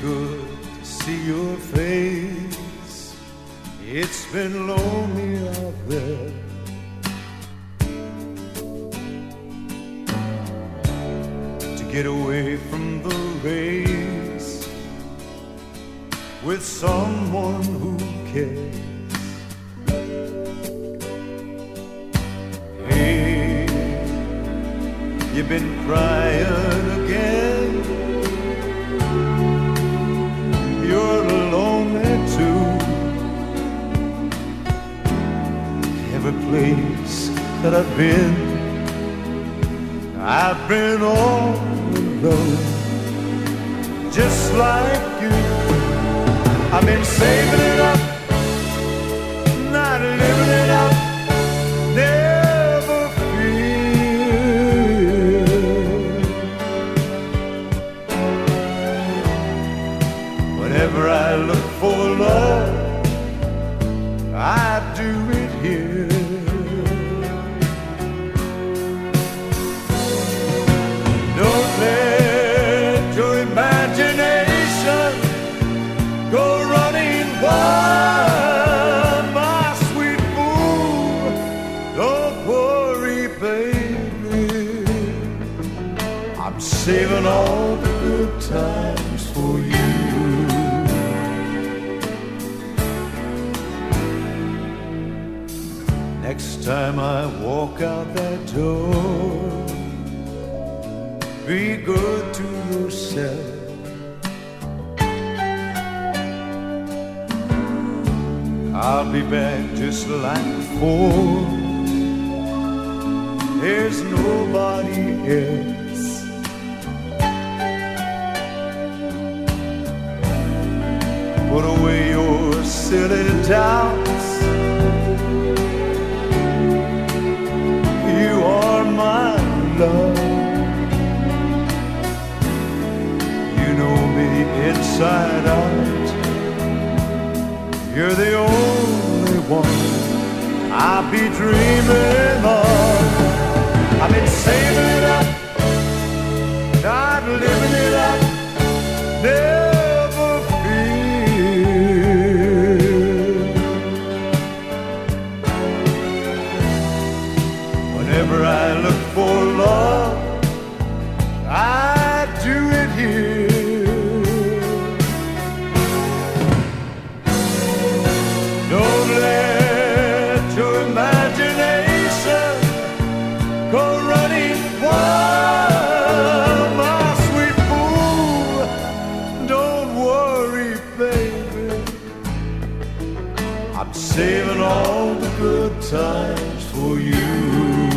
good to see your face. It's been lonely out there. To get away from the race with someone who cares. Hey, you've been crying again. You're lonely too. Every place that I've been all alone, just like you. I've been saving it up, not living it up, never fear. Whenever I look for love, I do it here. Don't let your imagination go running wild, my sweet fool. Don't worry, baby, I'm saving all the good times for you. Next time I walk out that door, be good to yourself. I'll be back just like before. There's nobody else. Put away your silly doubts. You are my love. You know me inside out. You're the only one I'll be dreaming of. I've been saving it up, not living it up, never fear. Whenever I look for love, I do it here. Don't let your imagination go running wild, my sweet fool. Don't worry, baby, I'm saving all the good times for you.